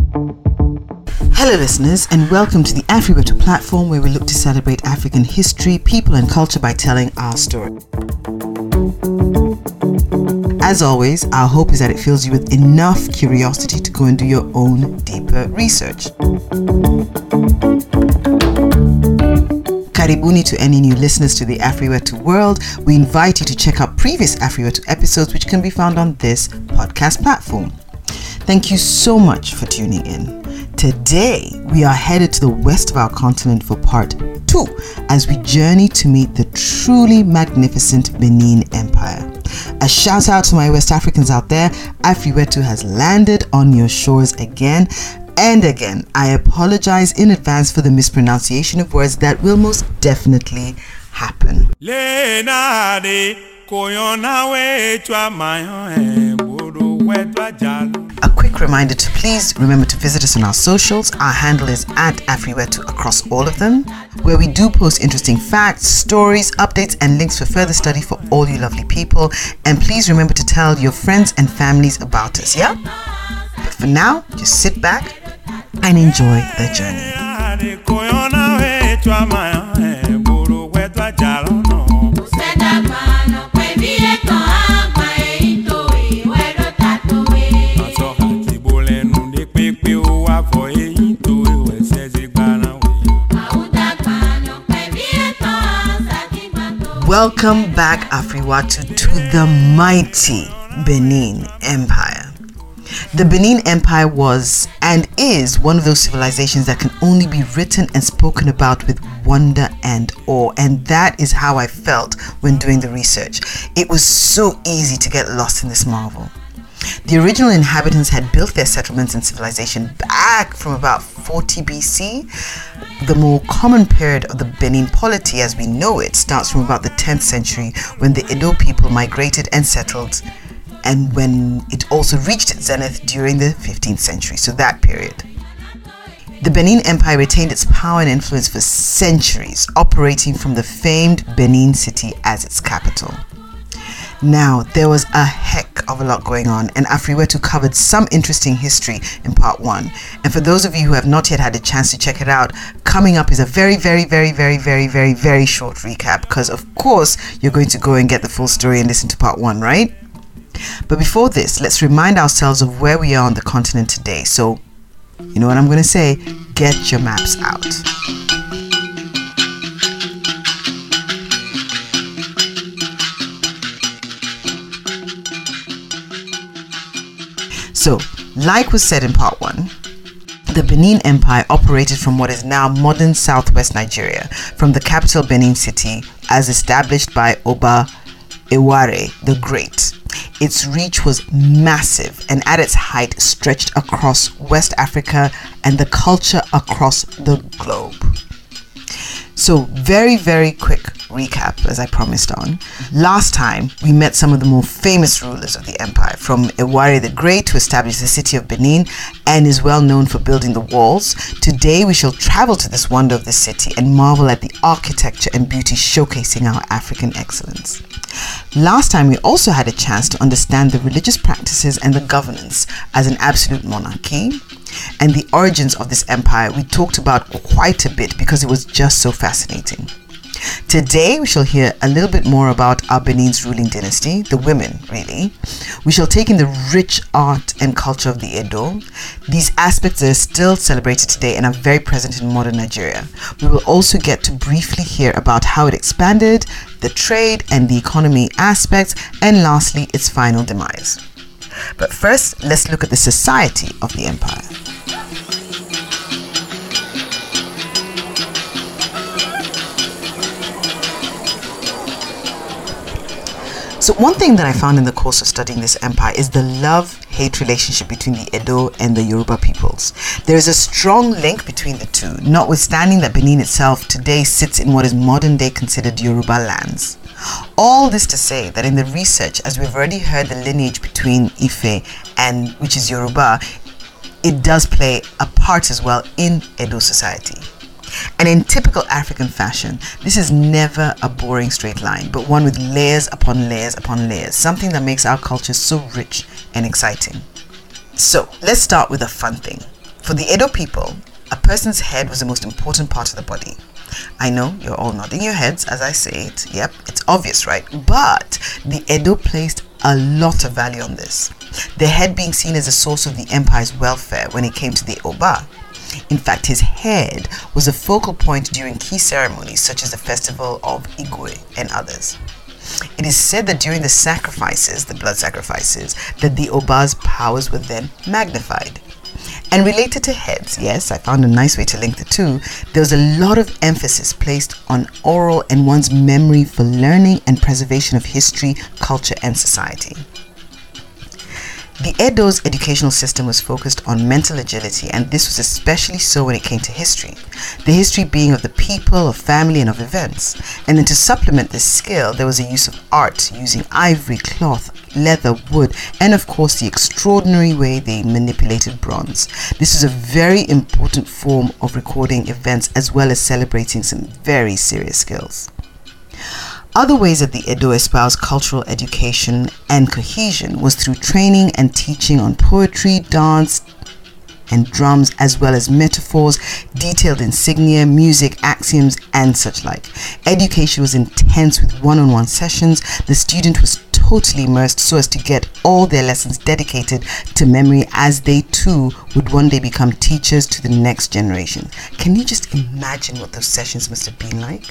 Hello listeners, and welcome to the Afriwetu platform, where we look to celebrate African history, people and culture by telling our story. As always, our hope is that it fills you with enough curiosity to go and do your own deeper research. Karibuni to any new listeners to the Afriwetu world. We invite you to check out previous Afriwetu episodes, which can be found on this podcast platform. Thank you so much for tuning in. Today, we are headed to the west of our continent for part 2 as we journey to meet the truly magnificent Benin Empire. A shout out to my West Africans out there. Afriwetu has landed on your shores again and again. I apologize in advance for the mispronunciation of words that will most definitely happen. A quick reminder to please remember to visit us on our socials. Our handle is @Afriwetu across all of them, where we do post interesting facts, stories, updates, and links for further study for all you lovely people. And please remember to tell your friends and families about us, yeah? But for now, just sit back and enjoy the journey. Welcome back, Afriwetu, to the mighty Benin Empire. The Benin Empire was and is one of those civilizations that can only be written and spoken about with wonder and awe, and that is how I felt when doing the research. It was so easy to get lost in this marvel. The original inhabitants had built their settlements and civilization back from about 40 BC. The more common period of the Benin polity as we know it starts from about the 10th century, when the Edo people migrated and settled, and when it also reached its zenith during the 15th century, so that period. The Benin Empire retained its power and influence for centuries, operating from the famed Benin city as its capital. Now, there was a heck of a lot going on, and Afriwetu covered some interesting history in part 1. And for those of you who have not yet had a chance to check it out, coming up is a very short recap, because of course you're going to go and get the full story and listen to part 1, right? But before this, let's remind ourselves of where we are on the continent today. So, you know what I'm going to say? Get your maps out. So, like was said in part 1, the Benin Empire operated from what is now modern southwest Nigeria, from the capital Benin City, as established by Oba Eware the Great. Its reach was massive, and at its height stretched across West Africa and the culture across the globe. So very quick recap, as I promised on. Last time, we met some of the more famous rulers of the empire, from Eware the Great, who established the city of Benin and is well known for building the walls. Today, we shall travel to this wonder of the city and marvel at the architecture and beauty showcasing our African excellence. Last time, we also had a chance to understand the religious practices and the governance as an absolute monarchy, and the origins of this empire we talked about quite a bit because it was just so fascinating. Today we shall hear a little bit more about our Benin's ruling dynasty, the women really. We shall take in the rich art and culture of the Edo. These aspects are still celebrated today and are very present in modern Nigeria. We will also get to briefly hear about how it expanded, the trade and the economy aspects, and lastly its final demise. But first, let's look at the society of the empire. So one thing that I found in the course of studying this empire is the love-hate relationship between the Edo and the Yoruba peoples. There is a strong link between the two, notwithstanding that Benin itself today sits in what is modern day considered Yoruba lands. All this to say that in the research, as we've already heard the lineage between Ife and which is Yoruba, it does play a part as well in Edo society. And in typical African fashion, this is never a boring straight line, but one with layers upon layers upon layers, something that makes our culture so rich and exciting. So let's start with a fun thing. For the Edo people, a person's head was the most important part of the body. I know you're all nodding your heads as I say it. Yep, it's obvious, right? But the Edo placed a lot of value on this, the head being seen as a source of the empire's welfare when it came to the Oba. In fact, his head was a focal point during key ceremonies such as the festival of Igwe and others. It is said that during the sacrifices, the blood sacrifices, that the Oba's powers were then magnified. And related to heads, yes, I found a nice way to link the two, there was a lot of emphasis placed on oral and one's memory for learning and preservation of history, culture, and society. The Edo's educational system was focused on mental agility, and this was especially so when it came to history. The history being of the people, of family, and of events. And then to supplement this skill, there was a use of art using ivory, cloth, leather, wood, and of course the extraordinary way they manipulated bronze. This is a very important form of recording events as well as celebrating some very serious skills. Other ways that the Edo espoused cultural education and cohesion was through training and teaching on poetry, dance, and drums, as well as metaphors, detailed insignia, music, axioms, and such like. Education was intense with one-on-one sessions. The student was totally immersed so as to get all their lessons dedicated to memory, as they too would one day become teachers to the next generation. Can you just imagine what those sessions must have been like?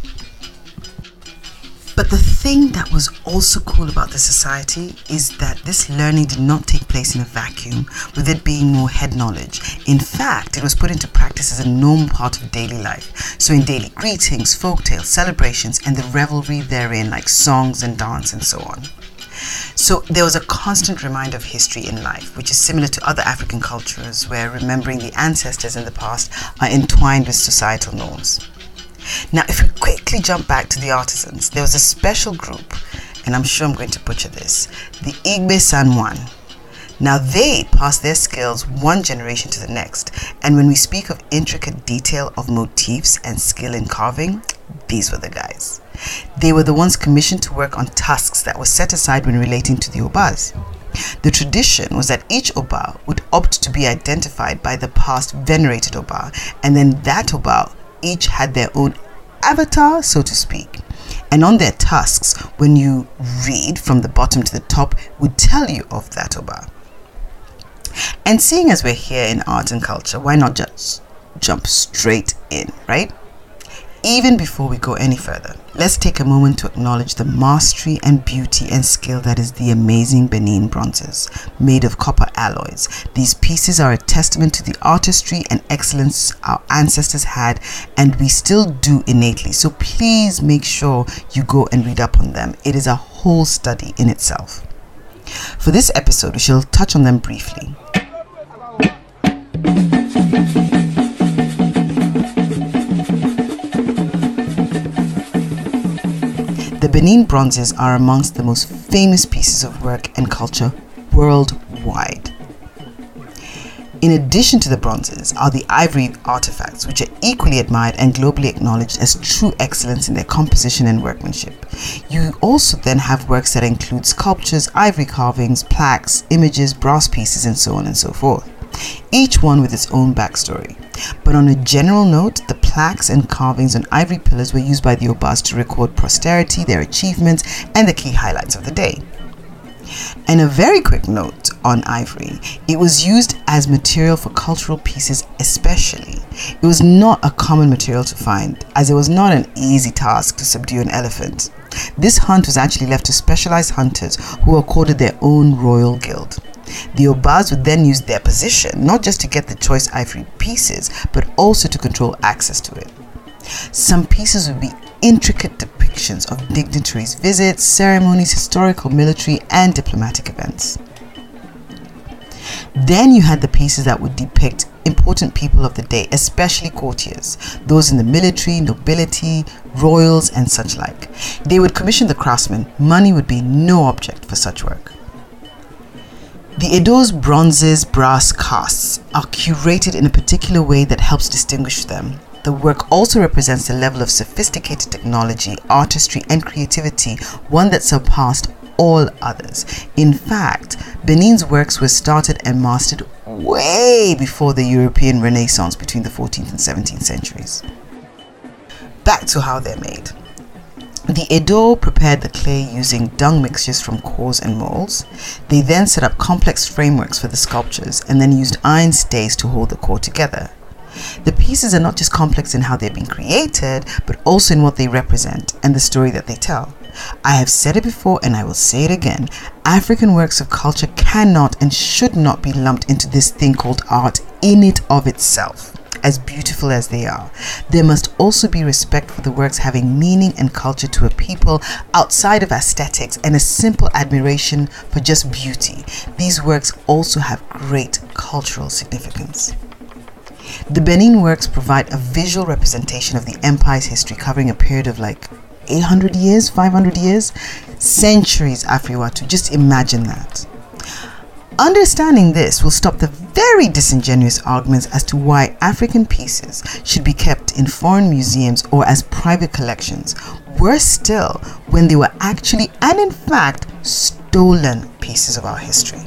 But the thing that was also cool about the society is that this learning did not take place in a vacuum, with it being more head knowledge. In fact, it was put into practice as a normal part of daily life. So in daily greetings, folktales, celebrations, and the revelry therein, like songs and dance and so on. So there was a constant reminder of history in life, which is similar to other African cultures where remembering the ancestors in the past are entwined with societal norms. Now, if we quickly jump back to the artisans, there was a special group, and I'm sure I'm going to butcher this, the Igbe San Juan. Now, they passed their skills one generation to the next, and when we speak of intricate detail of motifs and skill in carving, these were the guys. They were the ones commissioned to work on tasks that were set aside when relating to the Obas. The tradition was that each Oba would opt to be identified by the past venerated Oba, and then that Oba each had their own avatar, so to speak. And on their tusks, when you read from the bottom to the top, would tell you of that Oba. And seeing as we're here in art and culture, why not just jump straight in, right? Even before we go any further, let's take a moment to acknowledge the mastery and beauty and skill that is the amazing Benin bronzes, made of copper alloys. These pieces are a testament to the artistry and excellence our ancestors had, and we still do innately. So please make sure you go and read up on them. It is a whole study in itself. For this episode, we shall touch on them briefly. The Benin bronzes are amongst the most famous pieces of work and culture worldwide. In addition to the bronzes are the ivory artifacts, which are equally admired and globally acknowledged as true excellence in their composition and workmanship. You also then have works that include sculptures, ivory carvings, plaques, images, brass pieces, and so on and so forth, each one with its own backstory. But on a general note, the plaques and carvings on ivory pillars were used by the Obas to record posterity, their achievements, and the key highlights of the day. And a very quick note on ivory, it was used as material for cultural pieces especially. It was not a common material to find, as it was not an easy task to subdue an elephant. This hunt was actually left to specialized hunters who were accorded their own royal guild. The Obas would then use their position not just to get the choice ivory pieces, but also to control access to it. Some pieces would be intricate depictions of dignitaries' visits, ceremonies, historical, military, and diplomatic events. Then you had the pieces that would depict important people of the day, especially courtiers, those in the military, nobility, royals, and such like. They would commission the craftsmen. Money would be no object for such work. The Edo's bronzes, brass casts are curated in a particular way that helps distinguish them. The work also represents a level of sophisticated technology, artistry, and creativity, one that surpassed all others. In fact, Benin's works were started and mastered way before the European Renaissance between the 14th and 17th centuries. Back to how they're made. The Edo prepared the clay using dung mixtures from cores and molds. They then set up complex frameworks for the sculptures and then used iron stays to hold the core together. The pieces are not just complex in how they've been created, but also in what they represent and the story that they tell. I have said it before and I will say it again. African works of culture cannot and should not be lumped into this thing called art in it of itself. As beautiful as they are, there must also be respect for the works having meaning and culture to a people outside of aesthetics and a simple admiration for just beauty. These works also have great cultural significance. The Benin works provide a visual representation of the empire's history, covering a period of like 800 years, 500 years, centuries, Afriwatu. Just imagine that. Understanding this will stop the very disingenuous arguments as to why African pieces should be kept in foreign museums or as private collections. Worse still, when they were actually and in fact stolen pieces of our history.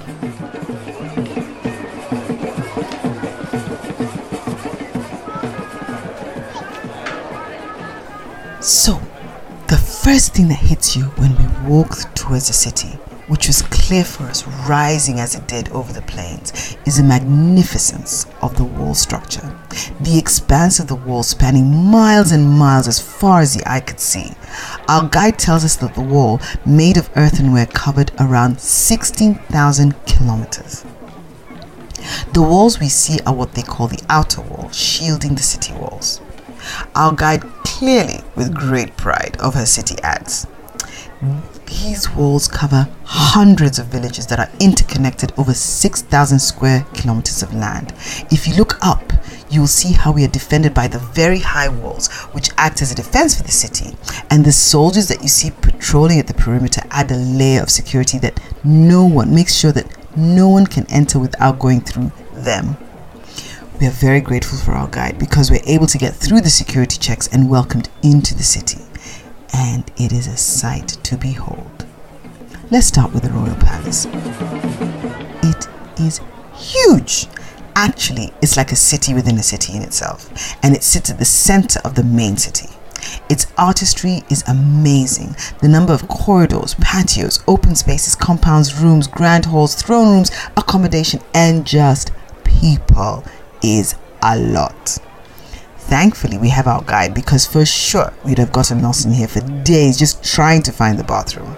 So, the first thing that hits you when we walk towards the city, which was clear for us rising as it did over the plains, is the magnificence of the wall structure. The expanse of the wall spanning miles and miles as far as the eye could see. Our guide tells us that the wall, made of earthenware, covered around 16,000 kilometers. The walls we see are what they call the outer wall, shielding the city walls. Our guide, clearly with great pride of her city, adds, these walls cover hundreds of villages that are interconnected over 6,000 square kilometers of land. If you look up, you will see how we are defended by the very high walls, which act as a defense for the city. And the soldiers that you see patrolling at the perimeter add a layer of security that makes sure that no one can enter without going through them. We are very grateful for our guide because we're able to get through the security checks and welcomed into the city. And it is a sight to behold. Let's start with the Royal Palace. It is huge. Actually, it's like a city within a city in itself, and it sits at the center of the main city. Its artistry is amazing. The number of corridors, patios, open spaces, compounds, rooms, grand halls, throne rooms, accommodation, and just people is a lot. Thankfully, we have our guide because for sure we'd have gotten lost in here for days just trying to find the bathroom.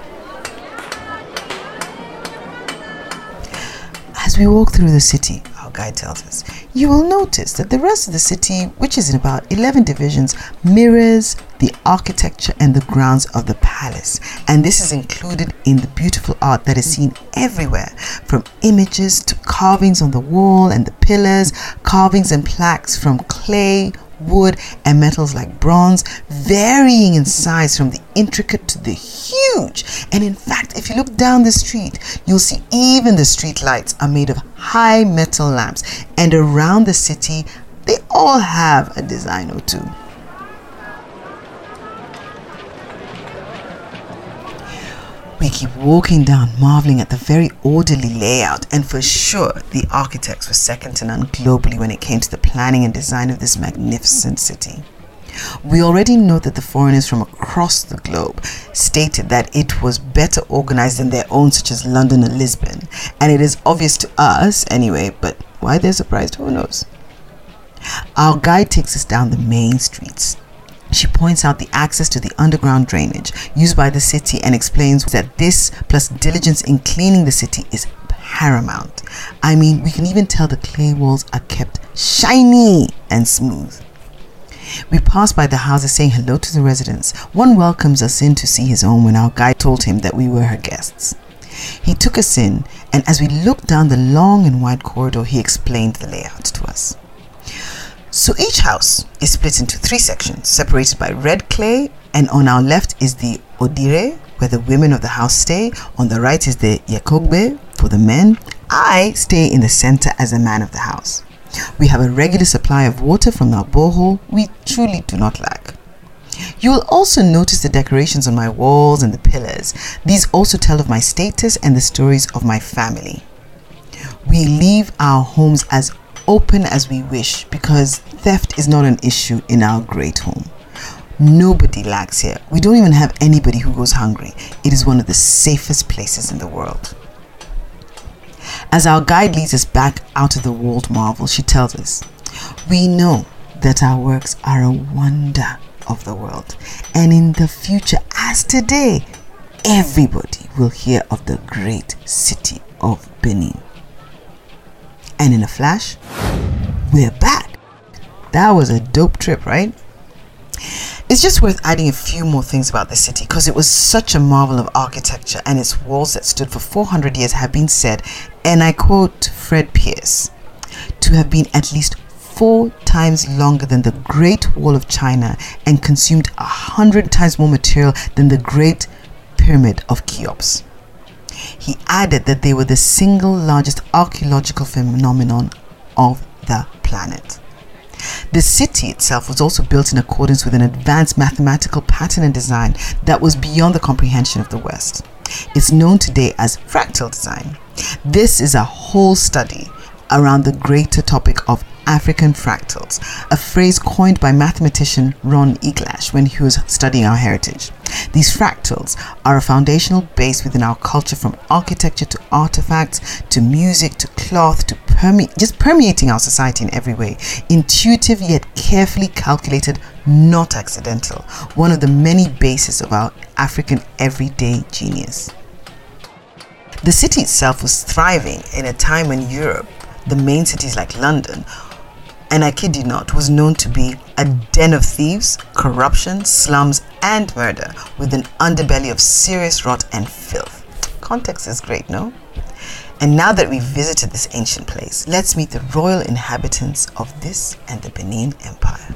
As we walk through the city, our guide tells us, you will notice that the rest of the city, which is in about 11 divisions, mirrors the architecture and the grounds of the palace. And this is included in the beautiful art that is seen everywhere, from images to carvings on the wall and the pillars, carvings and plaques from clay, wood, and metals like bronze, varying in size from the intricate to the huge. And in fact, if you look down the street, you'll see even the street lights are made of high metal lamps, and around the city they all have a design or two. We keep walking down, marveling at the very orderly layout, and for sure the architects were second to none globally when it came to the planning and design of this magnificent city. We already know that the foreigners from across the globe stated that it was better organized than their own, such as London or Lisbon, and it is obvious to us anyway, but why they're surprised, who knows? Our guide takes us down the main streets. She points out the access to the underground drainage used by the city and explains that this, plus diligence in cleaning the city, is paramount. I mean, we can even tell the clay walls are kept shiny and smooth. We pass by the houses saying hello to the residents. One welcomes us in to see his own when our guide told him that we were her guests. He took us in, and as we looked down the long and wide corridor, he explained the layout to us. So each house is split into 3 sections, separated by red clay, and on our left is the Odire, where the women of the house stay. On the right is the Yakogbe, for the men. I stay in the center as the man of the house. We have a regular supply of water from our borehole. We truly do not lack. You will also notice the decorations on my walls and the pillars. These also tell of my status and the stories of my family. We leave our homes as open as we wish because theft is not an issue in our great home. Nobody lacks here. We don't even have anybody who goes hungry. It is one of the safest places in the world. As our guide leads us back out of the walled marvel, she tells us, we know that our works are a wonder of the world, and in the future, as today, everybody will hear of the great city of Benin. And in a flash, we're back. That was a dope trip, right? It's just worth adding a few more things about the city because it was such a marvel of architecture, and its walls that stood for 400 years have been said, and I quote Fred Pierce, to have been at least 4 times longer than the Great Wall of China and consumed 100 times more material than the Great Pyramid of Cheops. He added that they were the single largest archaeological phenomenon of the planet. The city itself was also built in accordance with an advanced mathematical pattern and design that was beyond the comprehension of the West. It's known today as fractal design. This is a whole study around the greater topic of African fractals, a phrase coined by mathematician Ron Eglash when he was studying our heritage. These fractals are a foundational base within our culture, from architecture to artifacts to music to cloth to just permeating our society in every way. Intuitive yet carefully calculated, not accidental. One of the many bases of our African everyday genius. The city itself was thriving in a time when Europe, the main cities like London, and I kid you not, was known to be a den of thieves, corruption, slums, and murder, with an underbelly of serious rot and filth. Context is great, no? And now that we've visited this ancient place, let's meet the royal inhabitants of this and the Benin Empire.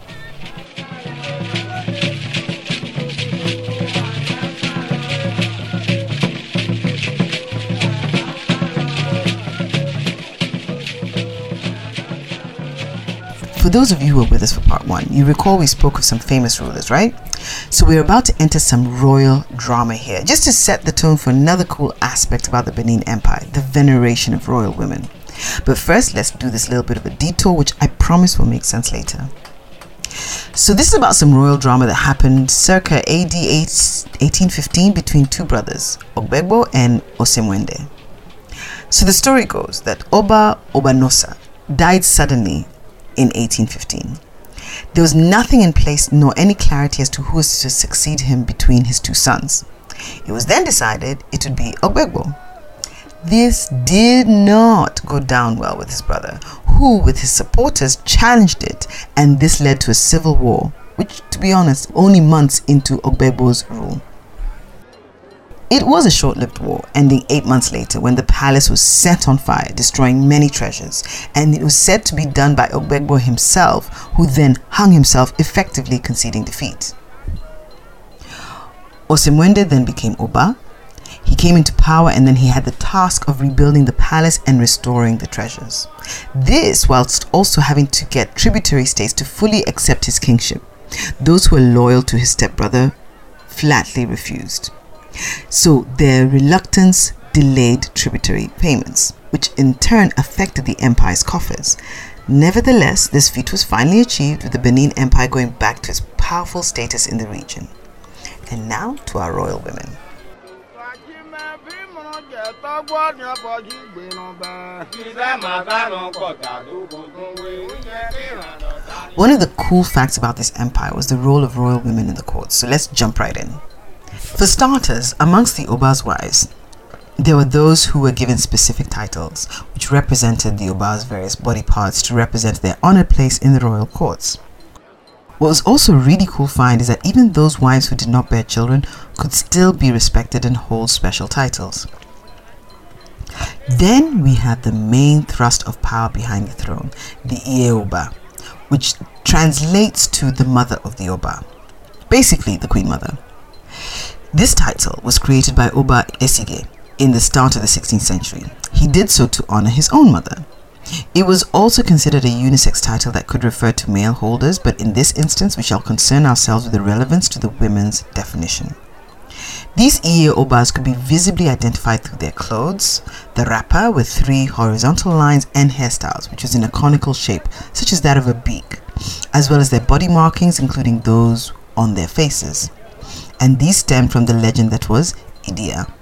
For those of you who were with us for part 1, you recall we spoke of some famous rulers, right? So we're about to enter some royal drama here, just to set the tone for another cool aspect about the Benin Empire, the veneration of royal women. But first, let's do this little bit of a detour, which I promise will make sense later. So this is about some royal drama that happened circa AD 1815 between 2 brothers, Ogbegbo and Osemwende. So the story goes that Oba Obanosa died suddenly in 1815. There was nothing in place nor any clarity as to who was to succeed him between his 2 sons. It was then decided it would be Ogbegbo. This did not go down well with his brother, who with his supporters challenged it, and this led to a civil war, which, to be honest, only months into Ogbegbo's rule. It was a short-lived war, ending 8 months later when the palace was set on fire, destroying many treasures, and it was said to be done by Ogbegbo himself, who then hung himself, effectively conceding defeat. Osemwende then became Oba. He came into power, and then he had the task of rebuilding the palace and restoring the treasures. This whilst also having to get tributary states to fully accept his kingship. Those who were loyal to his stepbrother flatly refused. So their reluctance delayed tributary payments, which in turn affected the empire's coffers. Nevertheless, this feat was finally achieved, with the Benin Empire going back to its powerful status in the region. And now to our royal women. One of the cool facts about this empire was the role of royal women in the court, so let's jump right in. For starters, amongst the Oba's wives, there were those who were given specific titles, which represented the Oba's various body parts to represent their honored place in the royal courts. What was also a really cool find is that even those wives who did not bear children could still be respected and hold special titles. Then we had the main thrust of power behind the throne, the Iye Oba, which translates to the mother of the Oba, basically the Queen Mother. This title was created by Oba Esige in the start of the 16th century. He did so to honor his own mother. It was also considered a unisex title that could refer to male holders, but in this instance we shall concern ourselves with the relevance to the women's definition. These Iye Obas could be visibly identified through their clothes, the wrapper with 3 horizontal lines, and hairstyles, which was in a conical shape, such as that of a beak, as well as their body markings, including those on their faces. And these stemmed from the legend that was Idia.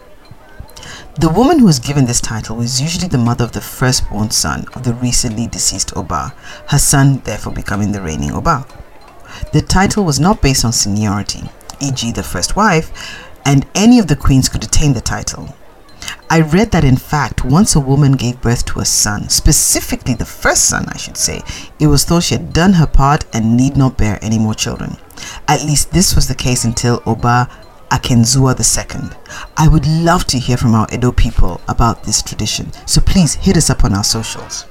The woman who was given this title was usually the mother of the firstborn son of the recently deceased Oba, her son therefore becoming the reigning Oba. The title was not based on seniority, e.g. the first wife, and any of the queens could attain the title. I read that in fact, once a woman gave birth to a son, specifically the first son I should say, it was thought she had done her part and need not bear any more children. At least this was the case until Oba Akenzua II. I would love to hear from our Edo people about this tradition, so please hit us up on our socials.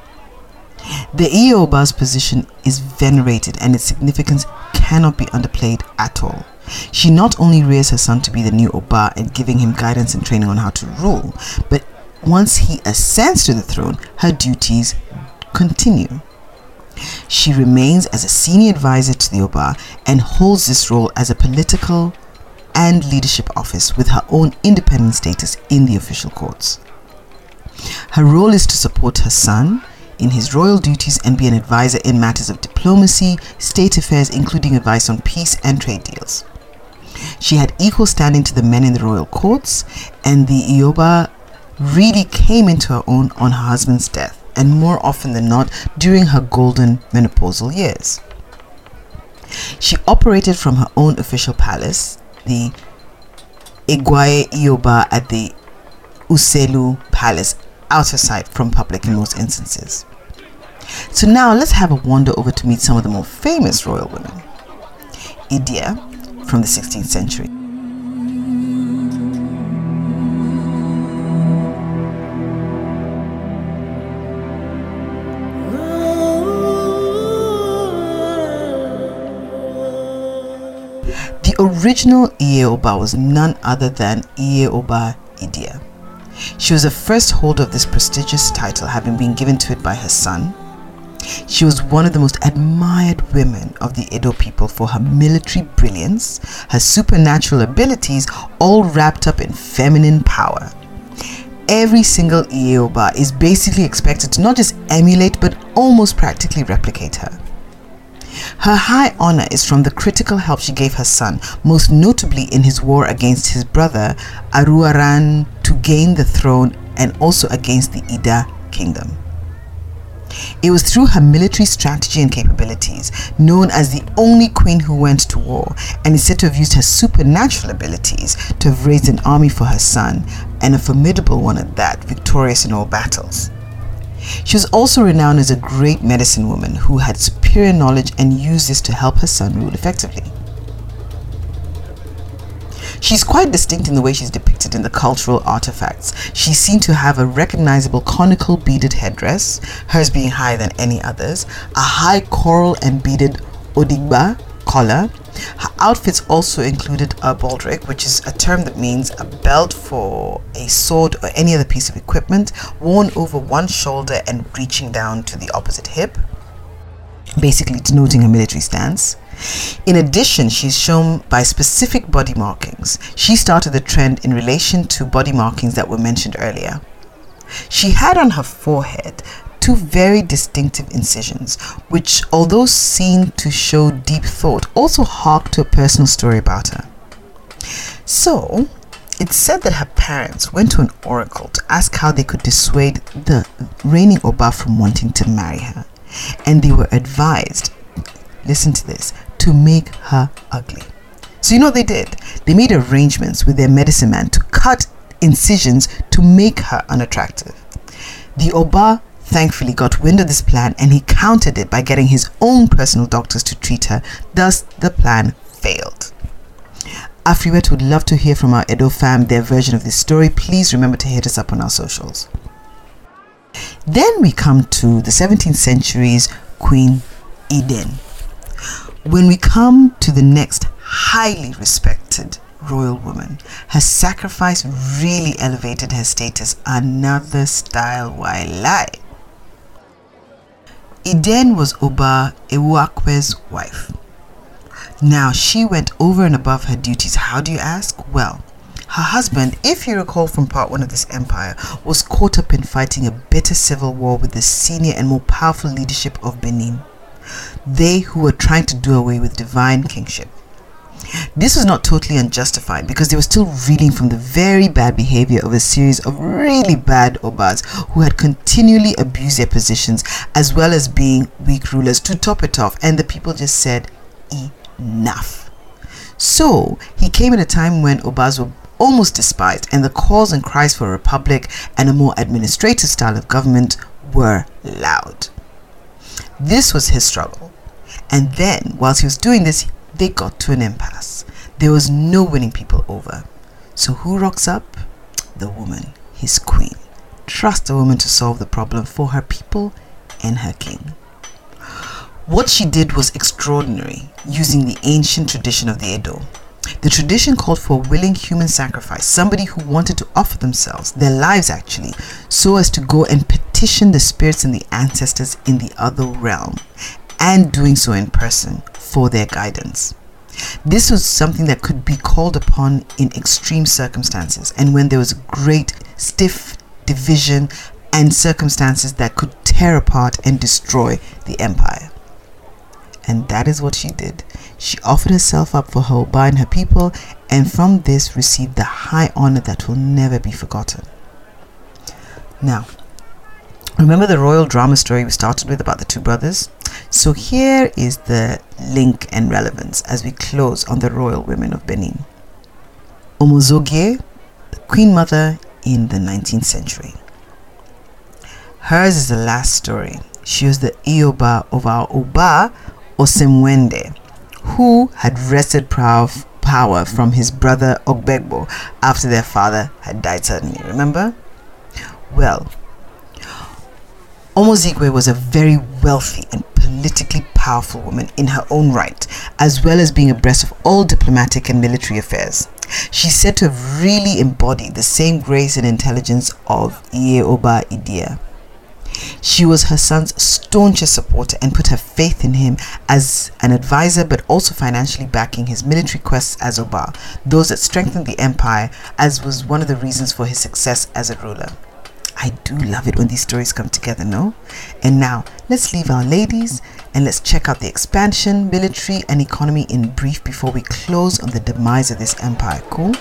The Iye Oba's position is venerated and its significance cannot be underplayed at all. She not only rears her son to be the new Oba and giving him guidance and training on how to rule, but once he ascends to the throne, her duties continue. She remains as a senior advisor to the Oba and holds this role as a political and leadership office with her own independent status in the official courts. Her role is to support her son in his royal duties and be an advisor in matters of diplomacy, state affairs, including advice on peace and trade deals. She had equal standing to the men in the royal courts, and the Ioba really came into her own on her husband's death, and more often than not during her golden menopausal years. She operated from her own official palace, the Egwaye Ioba at the Uselu Palace, out of sight from public in most instances. So now let's have a wander over to meet some of the more famous royal women. Idia from the 16th century. The original Iye Oba was none other than Iye Oba Idia. She was the first holder of this prestigious title, having been given to it by her son. She was one of the most admired women of the Edo people for her military brilliance, her supernatural abilities, all wrapped up in feminine power. Every single Iye Oba is basically expected to not just emulate but almost practically replicate her. Her high honor is from the critical help she gave her son, most notably in his war against his brother Aruaran to gain the throne and also against the Ida kingdom. It was through her military strategy and capabilities, known as the only queen who went to war, and is said to have used her supernatural abilities to have raised an army for her son, and a formidable one at that, victorious in all battles. She was also renowned as a great medicine woman who had superior knowledge and used this to help her son rule effectively. She's quite distinct in the way she's depicted in the cultural artifacts. She's seen to have a recognizable conical beaded headdress, hers being higher than any others, a high coral and beaded odigba collar. Her outfits also included a baldric, which is a term that means a belt for a sword or any other piece of equipment, worn over one shoulder and reaching down to the opposite hip, basically denoting her military stance. In addition, she's shown by specific body markings. She started the trend in relation to body markings that were mentioned earlier. She had on her forehead 2 very distinctive incisions, which, although seen to show deep thought, also hark to a personal story about her. So, it's said that her parents went to an oracle to ask how they could dissuade the reigning Oba from wanting to marry her, and they were advised, listen to this, to make her ugly. So you know what they did? They made arrangements with their medicine man to cut incisions to make her unattractive. The Oba thankfully got wind of this plan, and he countered it by getting his own personal doctors to treat her. Thus, the plan failed. Afriwet would love to hear from our Edo fam their version of this story. Please remember to hit us up on our socials. Then we come to the 17th century's Queen Eden. When we come to the next highly respected royal woman, her sacrifice really elevated her status another style while lie. Iden was Oba Ewuakwe's wife. Now, she went over and above her duties. How do you ask? Well, her husband, if you recall from part 1 of this empire, was caught up in fighting a bitter civil war with the senior and more powerful leadership of Benin. They who were trying to do away with divine kingship. This was not totally unjustified because they were still reeling from the very bad behavior of a series of really bad Obas who had continually abused their positions as well as being weak rulers to top it off, and the people just said enough. So he came at a time when Obas were almost despised and the calls and cries for a republic and a more administrative style of government were loud. This was his struggle, and then whilst he was doing this, they got to an impasse. There was no winning people over. So who rocks up? The woman, his queen. Trust the woman to solve the problem for her people and her king. What she did was extraordinary, using the ancient tradition of the Edo. The tradition called for a willing human sacrifice, somebody who wanted to offer themselves, their lives actually, so as to go and petition the spirits and the ancestors in the other realm, and doing so in person for their guidance. This was something that could be called upon in extreme circumstances, and when there was great stiff division and circumstances that could tear apart and destroy the empire. And that is what she did. She offered herself up for her Oba and her people, and from this received the high honor that will never be forgotten. Now, remember the royal drama story we started with about the two brothers? So here is the link and relevance as we close on the royal women of Benin. Omozogie, the queen mother in the 19th century. Hers is the last story. She was the Ioba of our Oba Osemwende, who had wrested power from his brother Ogbegbo after their father had died suddenly. Remember? Well, Omozigwe was a very wealthy and politically powerful woman in her own right, as well as being abreast of all diplomatic and military affairs. She's said to have really embodied the same grace and intelligence of Iye Oba Idia. She was her son's staunchest supporter and put her faith in him as an advisor, but also financially backing his military quests as Oba, those that strengthened the empire, as was one of the reasons for his success as a ruler. I do love it when these stories come together, no? And now, let's leave our ladies and let's check out the expansion, military, and economy in brief before we close on the demise of this empire. Cool?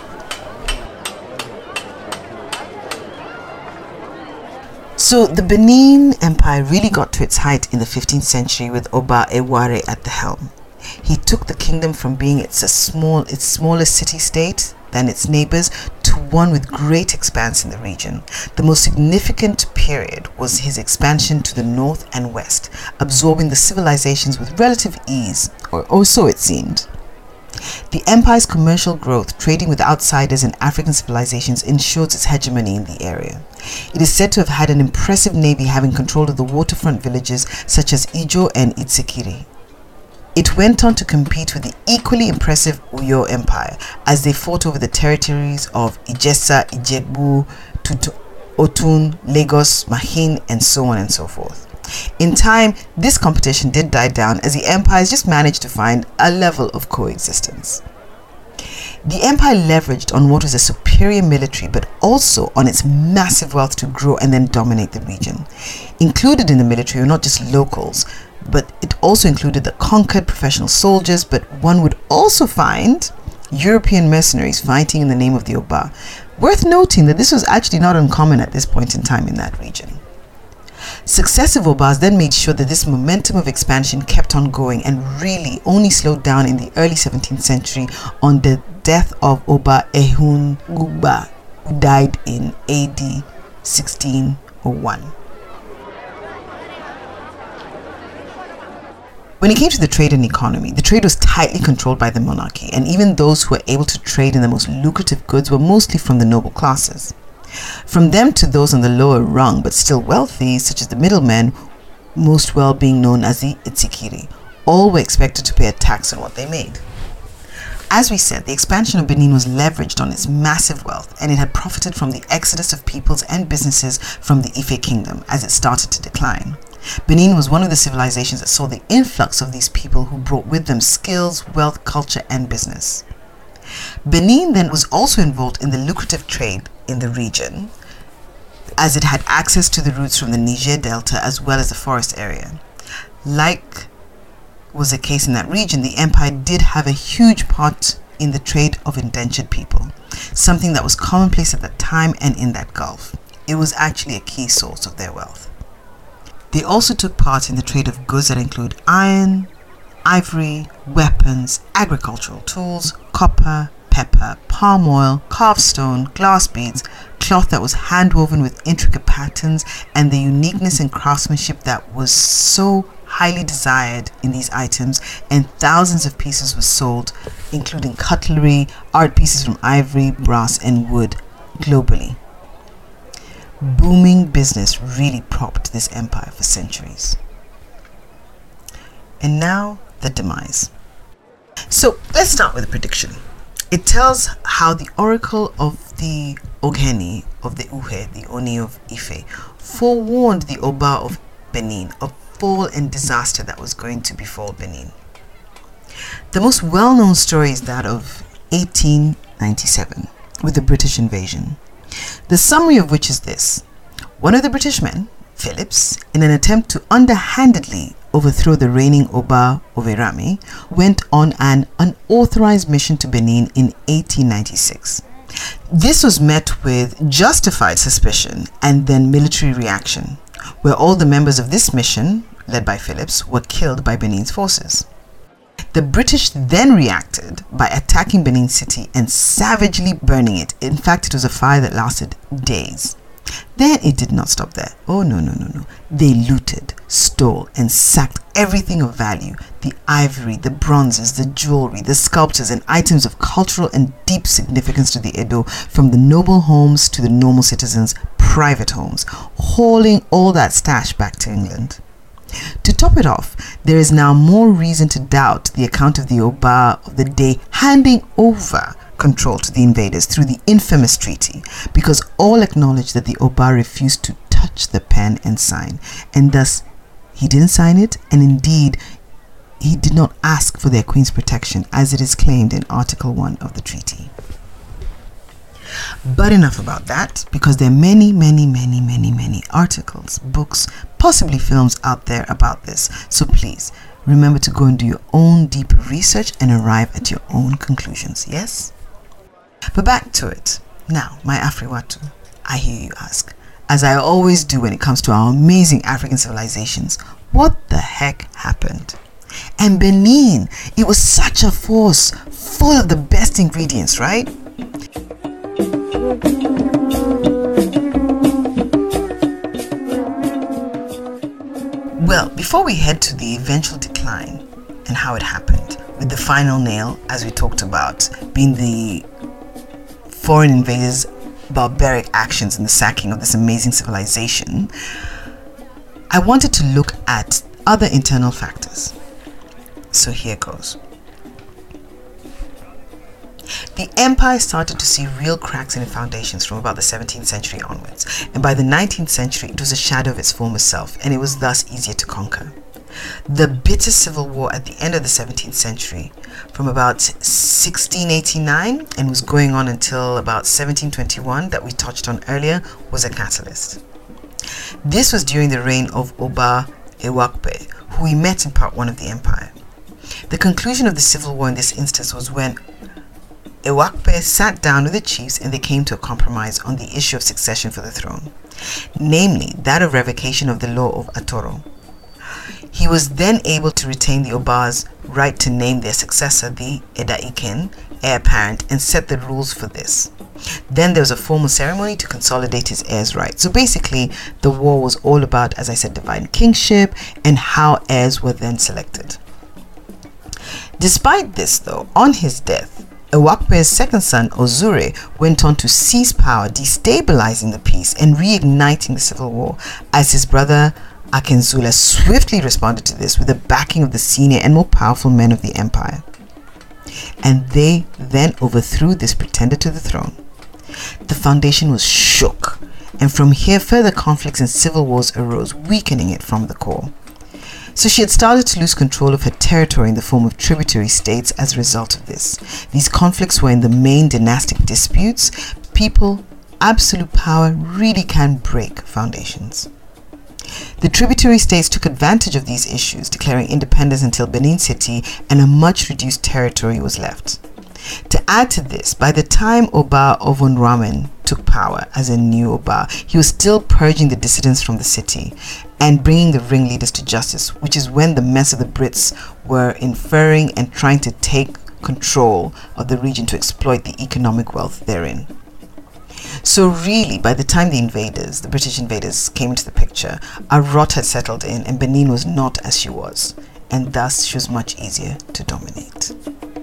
So the Benin Empire really got to its height in the 15th century with Oba Eware at the helm. He took the kingdom from being its smallest city-state than its neighbors to one with great expanse in the region. The most significant period was his expansion to the north and west, absorbing the civilizations with relative ease, or so it seemed. The empire's commercial growth, trading with outsiders and African civilizations, ensured its hegemony in the area. It is said to have had an impressive navy, having control of the waterfront villages such as Ijo and Itsekiri. It went on to compete with the equally impressive Uyo Empire as they fought over the territories of Ijesa, Ijebu, Otun, Lagos, Mahin, and so on and so forth. In time, this competition did die down as the empires just managed to find a level of coexistence. The empire leveraged on what was a superior military, but also on its massive wealth to grow and then dominate the region. Included in the military were not just locals, but it also included the conquered professional soldiers, but one would also find European mercenaries fighting in the name of the Oba. Worth noting that this was actually not uncommon at this point in time in that region. Successive Obas then made sure that this momentum of expansion kept on going and really only slowed down in the early 17th century on the death of Oba Ehun Ugba, who died in AD 1601. When it came to the trade and economy, the trade was tightly controlled by the monarchy, and even those who were able to trade in the most lucrative goods were mostly from the noble classes. From them to those on the lower rung but still wealthy, such as the middlemen, most well being known as the Itsekiri, all were expected to pay a tax on what they made. As we said, the expansion of Benin was leveraged on its massive wealth, and it had profited from the exodus of peoples and businesses from the Ife kingdom as it started to decline. Benin was one of the civilizations that saw the influx of these people who brought with them skills, wealth, culture, and business. Benin then was also involved in the lucrative trade in the region, as it had access to the routes from the Niger Delta as well as the forest area. Like was the case in that region, the empire did have a huge part in the trade of indentured people, something that was commonplace at that time and in that Gulf. It was actually a key source of their wealth. They also took part in the trade of goods that include iron, ivory, weapons, agricultural tools, copper, pepper, palm oil, carved stone, glass beads, cloth that was hand-woven with intricate patterns, and the uniqueness and craftsmanship that was so highly desired in these items, and thousands of pieces were sold, including cutlery, art pieces from ivory, brass, and wood globally. Booming business really propped this empire for centuries. And now, the demise. So let's start with a prediction. It tells how the oracle of the Ogeni of the Uhe, the Oni of Ife, forewarned the Oba of Benin of fall and disaster that was going to befall Benin. The most well-known story is that of 1897 with the British invasion. The summary of which is this: one of the British men, Phillips, in an attempt to underhandedly overthrow the reigning Oba of Erami, went on an unauthorized mission to Benin in 1896. This was met with justified suspicion and then military reaction, where all the members of this mission, led by Phillips, were killed by Benin's forces. The British then reacted by attacking Benin City and savagely burning it. In fact, it was a fire that lasted days. Then it did not stop there. Oh, no. They looted, stole, and sacked everything of value: the ivory, the bronzes, the jewelry, the sculptures, and items of cultural and deep significance to the Edo, from the noble homes to the normal citizens' private homes, hauling all that stash back to England. To top it off, there is now more reason to doubt the account of the Oba of the day handing over control to the invaders through the infamous treaty, because all acknowledge that the Oba refused to touch the pen and sign, and thus he didn't sign it, and indeed he did not ask for their queen's protection, as it is claimed in Article 1 of the treaty. But enough about that, because there are many articles, books, possibly films out there about this. So please remember to go and do your own deep research and arrive at your own conclusions. Yes? But back to it. Now, my Afriwatu, I hear you ask, as I always do when it comes to our amazing African civilizations, what the heck happened? And Benin, it was such a force, full of the best ingredients, right? Well, before we head to the eventual decline and how it happened, with the final nail, as we talked about, being the foreign invaders' barbaric actions in the sacking of this amazing civilization, I wanted to look at other internal factors. So here goes. The empire started to see real cracks in its foundations from about the 17th century onwards, and by the 19th century it was a shadow of its former self, and it was thus easier to conquer. The bitter civil war at the end of the 17th century, from about 1689 and was going on until about 1721 that we touched on earlier, was a catalyst. This was during the reign of Oba Ewakbe, who we met in part 1 of the empire. The conclusion of the civil war in this instance was when Ewakbe sat down with the chiefs and they came to a compromise on the issue of succession for the throne, namely that of revocation of the law of Atoro. He was then able to retain the Oba's right to name their successor, the Eda-Iken, heir apparent, and set the rules for this. Then there was a formal ceremony to consolidate his heir's rights. So basically, the war was all about, as I said, divine kingship and how heirs were then selected. Despite this, though, on his death, Ewakbe's second son, Ozure, went on to seize power, destabilizing the peace and reigniting the civil war, as his brother Akenzula swiftly responded to this with the backing of the senior and more powerful men of the empire. And they then overthrew this pretender to the throne. The foundation was shook, and from here further conflicts and civil wars arose, weakening it from the core. So she had started to lose control of her territory in the form of tributary states as a result of this. These conflicts were in the main dynastic disputes. People, absolute power really can break foundations. The tributary states took advantage of these issues, declaring independence until Benin City and a much reduced territory was left. To add to this, by the time Oba Ovonramwen took power as a new Oba, he was still purging the dissidents from the city and bringing the ringleaders to justice, which is when the mess of the Brits were inferring and trying to take control of the region to exploit the economic wealth therein. So really, by the time the British invaders came into the picture, a rot had settled in and Benin was not as she was, and thus she was much easier to dominate.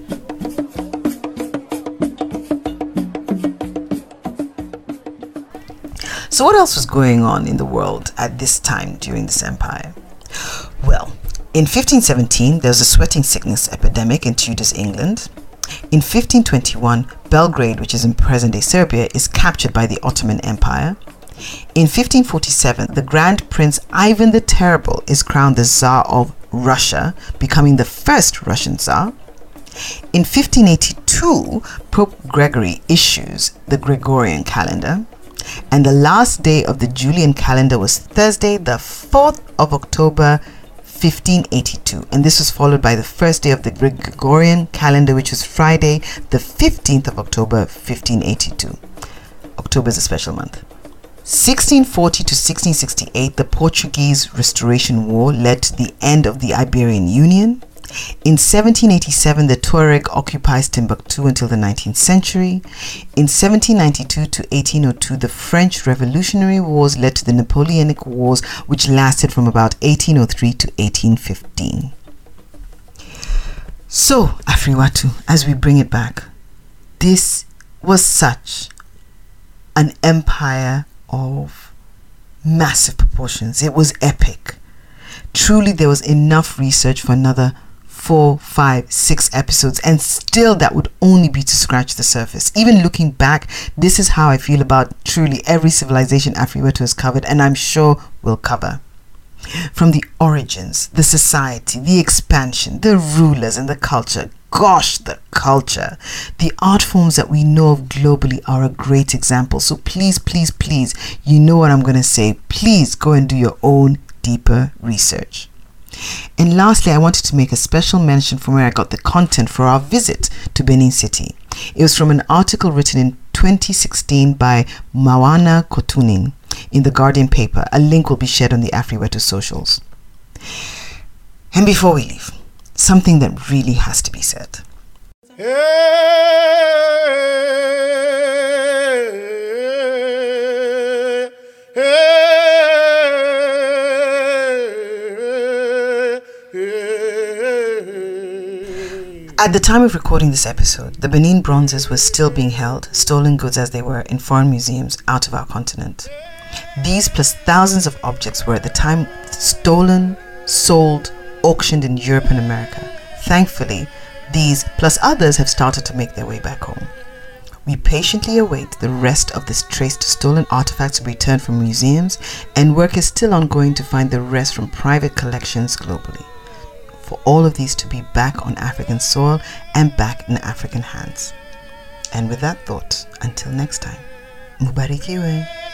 So what else was going on in the world at this time during this empire? Well, in 1517, there was a sweating sickness epidemic in Tudor's England. In 1521, Belgrade, which is in present-day Serbia, is captured by the Ottoman Empire. In 1547, the Grand Prince Ivan the Terrible is crowned the Tsar of Russia, becoming the first Russian Tsar. In 1582, Pope Gregory issues the Gregorian calendar. And the last day of the Julian calendar was Thursday, the 4th of October, 1582. And this was followed by the first day of the Gregorian calendar, which was Friday, the 15th of October, 1582. October is a special month. 1640 to 1668, the Portuguese Restoration War led to the end of the Iberian Union. In 1787, the Tuareg occupies Timbuktu until the 19th century. In 1792 to 1802, the French Revolutionary Wars led to the Napoleonic Wars, which lasted from about 1803 to 1815. So, Afriwatu, as we bring it back, this was such an empire of massive proportions. It was epic. Truly, there was enough research for another 4, 5, 6 episodes, and still that would only be to scratch the surface. Even looking back, this is how I feel about truly every civilization Afriwatu has covered, and I'm sure will cover. From the origins, the society, the expansion, the rulers, and the culture. Gosh, the culture. The art forms that we know of globally are a great example. So please, please, please, you know what I'm going to say. Please go and do your own deeper research. And lastly, I wanted to make a special mention from where I got the content for our visit to Benin City. It was from an article written in 2016 by Mawana Kotunin in the Guardian paper. A link will be shared on the Afriwatu socials. And before we leave, something that really has to be said. At the time of recording this episode, the Benin bronzes were still being held, stolen goods as they were, in foreign museums out of our continent. These plus thousands of objects were at the time stolen, sold, auctioned in Europe and America. Thankfully, these plus others have started to make their way back home. We patiently await the rest of this traced stolen artifacts to be returned from museums, and work is still ongoing to find the rest from private collections globally. For all of these to be back on African soil and back in African hands. And with that thought, until next time, Mubarikiwe.